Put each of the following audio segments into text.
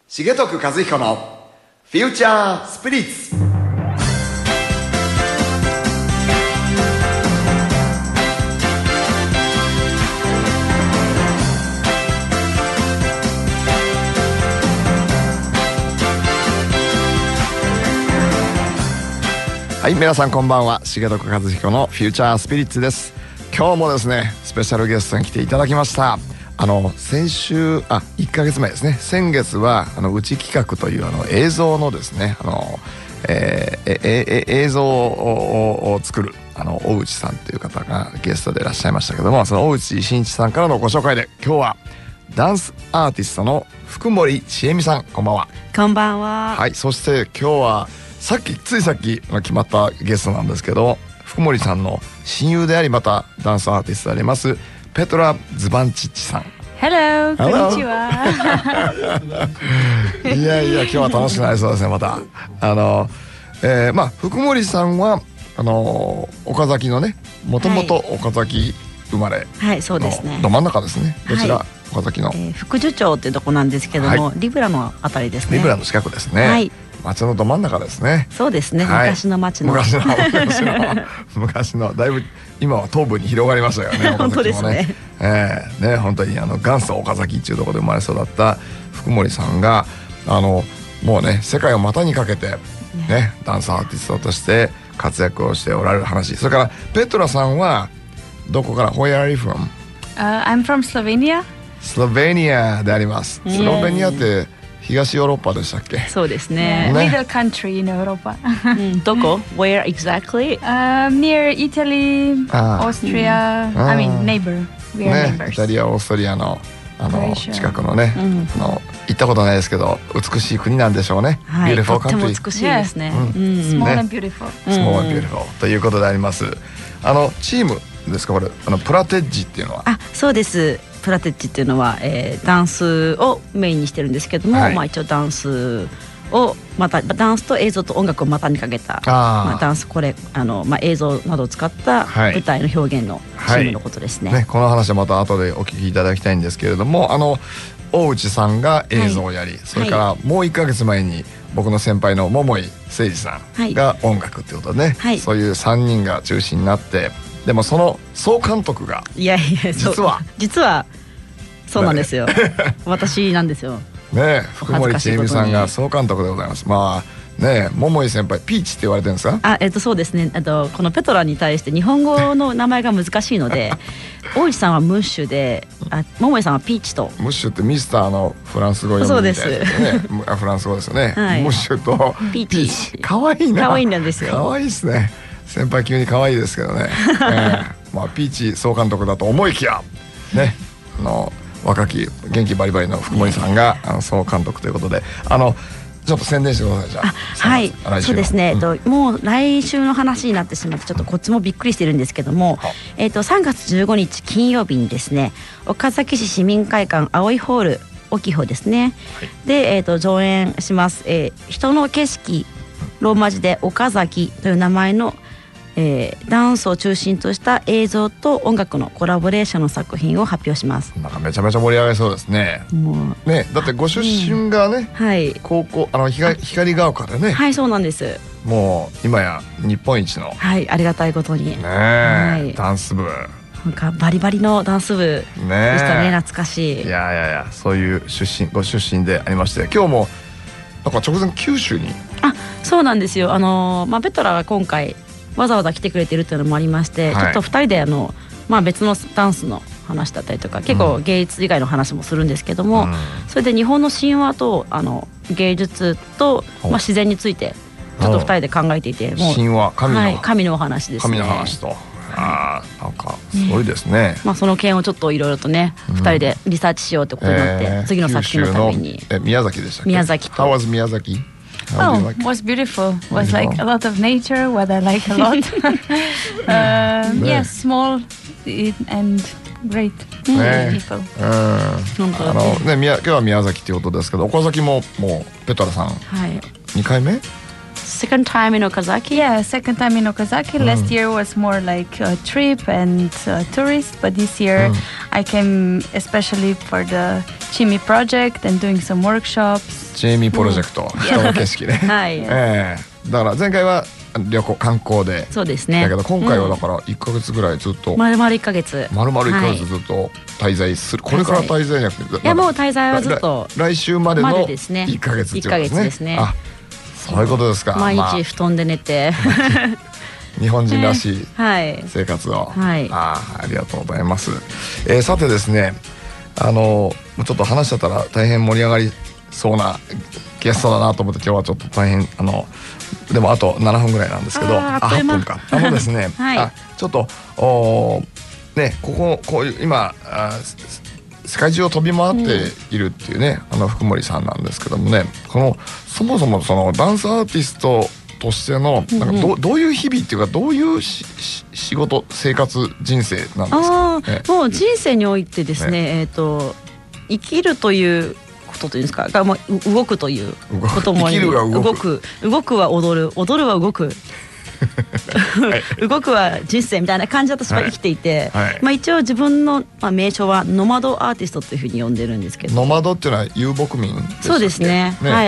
重徳和彦のフューチャースピリッツ。はい、皆さんこんばんは。重徳和彦のフューチャースピリッツです。今日もですね、スペシャルゲストに来ていただきました。先週1ヶ月前ですね、先月はうち企画という映像のですね映像を作る大内さんという方がゲストでいらっしゃいましたけども、その大内慎一さんからのご紹介で、今日はダンスアーティストの福森千恵美さん、こんばんは。 こんばんは。 はい、そして今日はついさっき決まったゲストなんですけど、福森さんの親友でありまたダンスアーティストでありますペトラ・ズバンチッチさん。 Hello、こんにちは。 いやいや、今日は楽しくなりそうですね。また福森さんは岡崎のね、もともと岡崎生まれはい、そうですね。 ど真ん中ですね。どちら、岡崎の福寿町っていうとこなんですけども、リブラのあたりですね。 リブラの近くですね。はい、町のど真ん中ですね。 そうですね、はい、昔の町の昔のだいぶ今は東部に広がりましたよね。 本当ですね。 ね、本当に元祖岡崎っていうところで生まれ育った福森さんがもうね、世界を股にかけてね、ダンスアーティストとして活躍をしておられる話。それからペトラさんはどこから Where are you from?、I'm from Slovenia。 スロベニアであります。スロベニアって東ヨーロッパでしたっけ？ そうですね。 Middle country in Europa。 どこ？ Where exactly?、near Italy、Austria。I mean neighbor。We are neighbors。 イタリア、オーストリアの近くのね、行ったことないですけど美しい国なんでしょうね。 はい、とっても美しいですね。 Small and beautiful。Small and beautiful ということであります。チームですか、これプラテッジっていうのは？ そうです。プラテッジっていうのは、ダンスをメインにしてるんですけども、一応ダンスをまたダンスと映像と音楽を股にかけた、ダンス映像などを使った舞台の表現のチームのことですね。 この話はまた後でお聞きいただきたいんですけれども、大内さんが映像をやり、それからもう1ヶ月前に僕の先輩の桃井誠二さんが音楽っていうことでね、そういう3人が中心になって、でもその総監督が実はそうなんですよ。私なんですよ。 ね、福森千恵美さんが総監督でございます。まあね、桃井先輩ピーチって言われてるんですか？ そうですね。このペトラに対して日本語の名前が難しいので大内さんはムッシュで、桃井さんはピーチと。 ムッシュってミスターのフランス語読みみたいですね。フランス語ですよね。ムッシュとピーチ。可愛いな。 可愛いんですよ。 可愛いですね。先輩急に可愛いですけどね。ピーチ総監督だと思いきやね、若き元気バリバリの福森さんが総監督ということで、ちょっと宣伝してください。じゃあはい、そうですね。もう来週の話になってしまってちょっとこっちもびっくりしてるんですけども、3月15日金曜日にですね、岡崎市市民会館葵ホール沖穂ですね、で上演します。人の景色、ローマ字で岡崎という名前のダンスを中心とした映像と音楽のコラボレーションの作品を発表します。 なんかめちゃめちゃ盛り上がりそうですね。ね、だってご出身がね、高校光が丘でね。 はい、そうなんです。 もう今や日本一の、 ありがたいことにダンス部、 なんかバリバリのダンス部でしたね。懐かしい。 いやそういうご出身でありまして、今日もなんか直前九州に。 そうなんですよ。ペトラが今回わざわざ来てくれてるっていうのもありまして、ちょっと2人で別のダンスの話だったりとか、結構芸術以外の話もするんですけども、それで日本の神話と芸術と、自然についてちょっと2人で考えていて、 神話、 神のお話ですね。 神の話と、なんかすごいですね。 その件をちょっといろいろとね、2人でリサーチしようってことになって、次の作品のために。 宮崎でしたっけ？ 宮崎と。 How was 宮崎 ？Oh, was beautiful. Was like a lot of nature, what I like a lot. Yes, small and great people. 今日は宮崎ということですけど、岡崎ももうペトラさん2回目 ？Second time in Okazaki? Yeah, second time in Okazaki. Last year was more like a trip and tourist, but this year I came especially for the Chimi project and doing some workshops. チーミープロジェクト、人の景色ね。 はい。 だから前回は旅行観光で、 そうですね。 だけど今回はだから1ヶ月ぐらいずっと、 丸々1ヶ月。 丸々1ヶ月ずっと滞在する。これから滞在じゃなくて、 いやもう滞在はずっと来週までの1ヶ月ってことですね。あ、そういうことですか。 毎日布団で寝て。 日本人らしい生活を、ありがとうございます。さてですね、ちょっと話しちゃったら大変盛り上がりそうなゲストだなと思って今日はちょっと大変でもあと7分ぐらいなんですけど、8分か。ですね、ちょっとね、こういう今世界中を飛び回っているっていうね、福森さんなんですけどもね、そもそもそのダンスアーティストとしてのなんかどういう日々っていうか、どういう仕事生活人生なんですか。 もう人生においてですね、生きるということというんですかが、動くということも、 生きるが動くは踊るは動く動くは人生みたいな感じで私は生きていて、一応自分の名称はノマドアーティストというふうに呼んでるんですけど。 ノマドっていうのは遊牧民ですか。 そうですね。はい、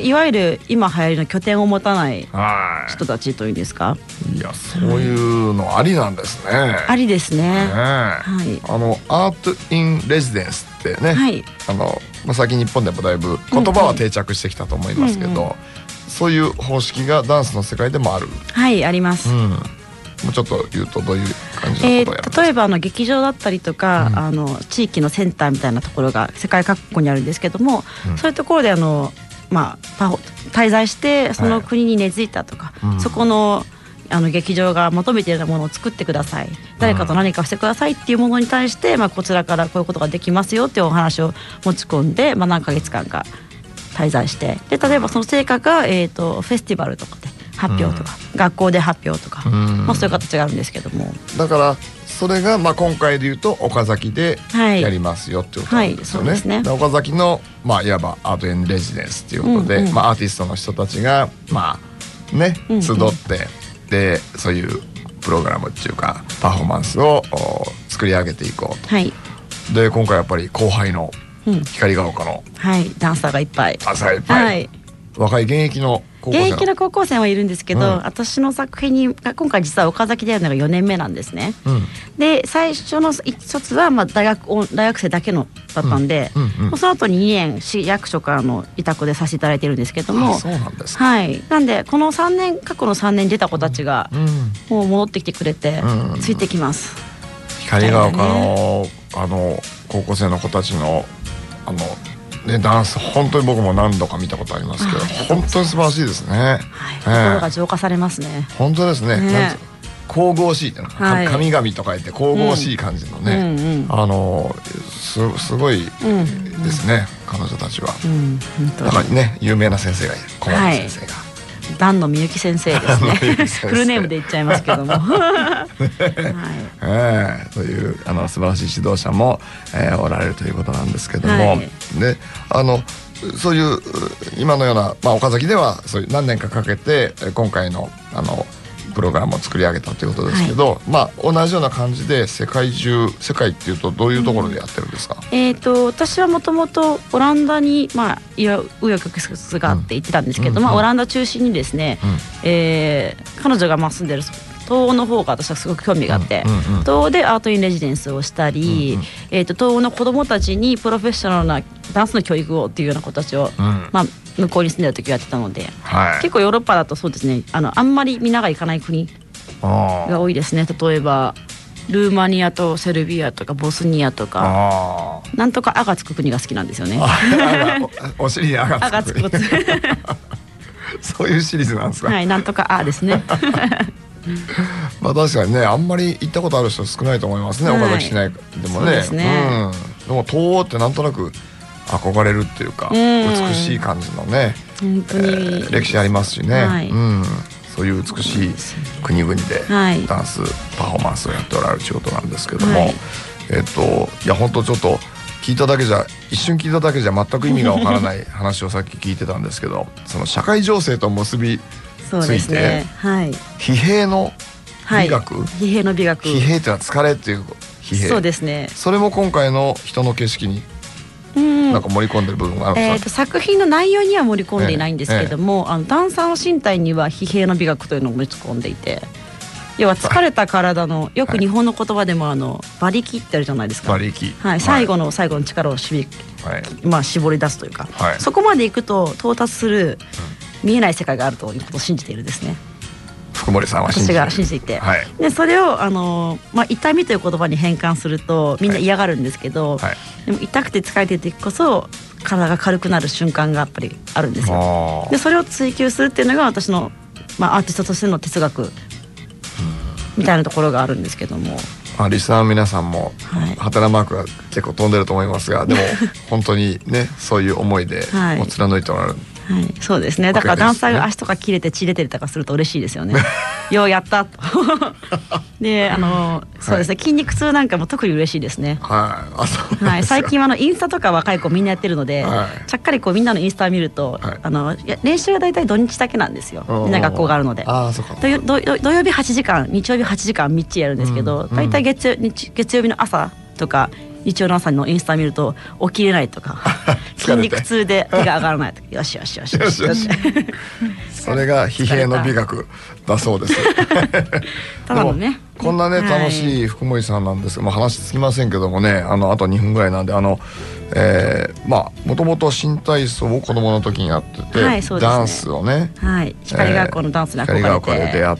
いわゆる今流行りの拠点を持たない人たちというんですか。 いや、そういうのありなんですね。 ありですね。 はい。アートインレジデンスってね、最近日本でもだいぶ言葉は定着してきたと思いますけど、そういう方式がダンスの世界でもある。はい、 あります。 もうちょっと言うとどういう感じのことをやるんですか。 例えば劇場だったりとか、地域のセンターみたいなところが世界各国にあるんですけども、そういうところで滞在してその国に根付いたとか、そこの劇場が求めているようなものを作ってください、誰かと何かしてくださいっていうものに対して、こちらからこういうことができますよっていうお話を持ち込んで、何ヶ月間か滞在して、で例えばその成果が、フェスティバルとかで発表とか、学校で発表とか、そういう形があるんですけども、 だからそれが今回でいうと岡崎でやりますよっていうことなんですよね。岡崎のいわばアート・イン・レジデンスっていうことで、アーティストの人たちが集ってでそういうプログラムっていうかパフォーマンスを作り上げていこうと。で今回やっぱり後輩の光が丘のダンサーがいっぱい、 若い現役の高校生はいるんですけど、私の作品に今回実は岡崎でやるのが4年目なんですね。で最初の一つは大学生だけのだったんで、その後に2年市役所からの委託でさせていただいてるんですけども、 そうなんですか。 なんでこの過去の3年に出た子たちがもう戻ってきてくれて、ついてきます。 光が丘の高校生の子たちのダンス本当に僕も何度か見たことありますけど、本当に素晴らしいですね。 心が浄化されますね。 本当ですね。神々しいって神々と書いて神々しい感じのね、すごいですね、彼女たちは。だからね、有名な先生がいる、小森先生が。 檀野美幸先生ですね。フルネームで言っちゃいますけども。 という素晴らしい指導者もおられるということなんですけども、でそういう今のような岡崎ではそういう何年かかけて今回のプログラムを作り上げたということですけど、同じような感じで世界っていうとどういうところでやってるんですか。 私はもともとオランダに紆余曲折があって行ってたんですけど、オランダ中心にですね、彼女が住んでる東欧の方が私はすごく興味があって、東欧でアート・イン・レジデンスをしたり、東欧の子どもたちにプロフェッショナルなダンスの教育をっていうような子たちを、向こうに住んでる時やってたので、結構ヨーロッパだとそうですね、あんまりみんなが行かない国が多いですね。例えばルーマニアとセルビアとかボスニアとか、なんとか「あ」がつく国が好きなんですよね。 お尻に「あ」がつく国。そういうシリーズなんですか。 なんとか「あ」ですね。 確かにね、あんまり行ったことある人少ないと思いますね、岡崎市内でもね。でも東欧ってなんとなく憧れるっていうか、美しい感じのね、歴史ありますしね、そういう美しい国々でダンスパフォーマンスをやっておられる仕事なんですけども、いや本当ちょっと一瞬聞いただけじゃ全く意味がわからない話をさっき聞いてたんですけど、その社会情勢と結びついて、疲弊の美学、 疲弊の美学、 疲弊っていうのは疲れっていう疲弊。 そうですね。 それも今回の人の景色になんか盛り込んでる部分があるんですか？ 作品の内容には盛り込んでいないんですけれども、ダンサーの身体には疲弊の美学というのを盛り込んでいて、要は疲れた体の、よく日本の言葉でも馬力ってあるじゃないですか。 馬力、 はい、最後の力を絞り出すというか、そこまでいくと到達する見えない世界があるということを信じているですね。 福森さんは私が信じていて、でそれを痛みという言葉に変換するとみんな嫌がるんですけど、でも痛くて疲れてる時こそ体が軽くなる瞬間がやっぱりあるんですよ。でそれを追求するっていうのが私の、アーティストとしての哲学みたいなところがあるんですけども、 リスナーの皆さんもハテナマークが結構飛んでると思いますが、でも本当にねそういう思いでもう貫いておられる。 はい、そうですね。だからダンサーが足とか切れて血出てるとかすると嬉しいですよね。ようやったと。で、そうですね。筋肉痛なんかも特に嬉しいですね。はい。最近はインスタとか若い子みんなやってるので、ちゃっかりみんなのインスタを見ると、練習が大体土日だけなんですよ。みんな学校があるので。土曜日8時間、日曜日8時間みっちりやるんですけど、大体月曜日の朝とか。日曜の朝のインスタ見ると起きれないとか筋肉痛で手が上がらないとか、よしよしよしよしよしそれが疲弊の美学だそうです。 ただのね、 こんなね楽しい福森さんなんですけど、話つきませんけどもね、あと2分ぐらいなんで、もともと新体操を子供の時にやってて、ダンスをね、 光学校のダンスに憧れて、 光学校で出会って、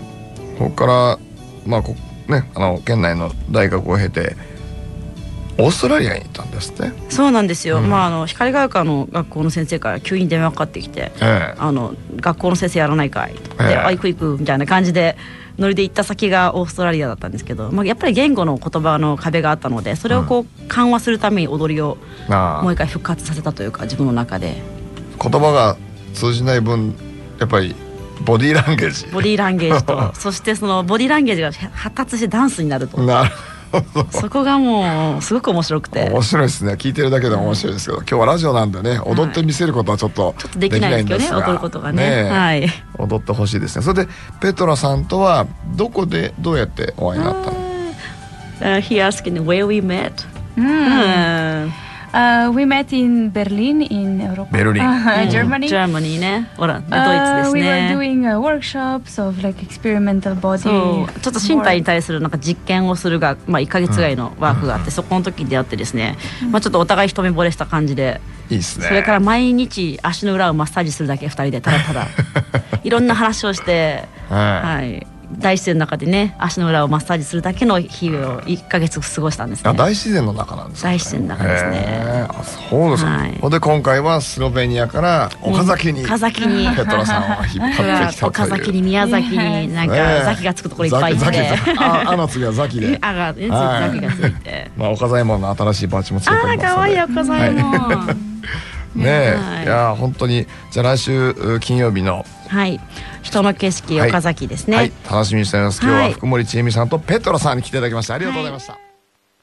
ここから県内の大学を経てオーストラリアに行ったんですね。 そうなんですよ。光が丘の学校の先生から急に電話かかってきて、学校の先生やらないかいと、行くみたいな感じでノリで行った先がオーストラリアだったんですけど、やっぱり言語の言葉の壁があったので、それを緩和するために踊りをもう一回復活させたというか、自分の中で言葉が通じない分やっぱりボディーランゲージとそしてそのボディーランゲージが発達してダンスになると。そこがもうすごく面白くて。 面白いですね。聞いてるだけでも面白いですけど、今日はラジオなんでね、踊ってみせることはちょっとできないんですけどね、踊ることがね。 踊ってほしいですね。それでペトラさんとはどこでどうやってお会いになったの？ He asked where we met. We met in Berlin, in Europe. Germany. Germany ね。ほら、ドイツですね。 We were doing workshops of like experimental body. ちょっと身体に対するなんか実験をするが、1ヶ月ぐらいのワークがあって、そこの時に出会ってですね、ちょっとお互い一目惚れした感じで。 いいですね。 それから毎日足の裏をマッサージするだけ2人でただただいろんな話をして、大自然の中でね、足の裏をマッサージするだけの日を1ヶ月過ごしたんですね。 大自然の中なんですね。 大自然の中ですね。 そうですか。で今回はスロベニアから岡崎にペトラさんを引っ張ってきたという。 岡崎に宮崎になんかザキがつくところいっぱい行って、 の次はザキで、 ザキがついて、 岡左衛門の新しいバッジもついておりますので。 可愛い岡左衛門。 ねえ、いや本当に、じゃあ来週金曜日の人の景色岡崎ですね。 楽しみにしています。今日は福森千恵美さんとペトラさんに来ていただきました。ありがとうございました。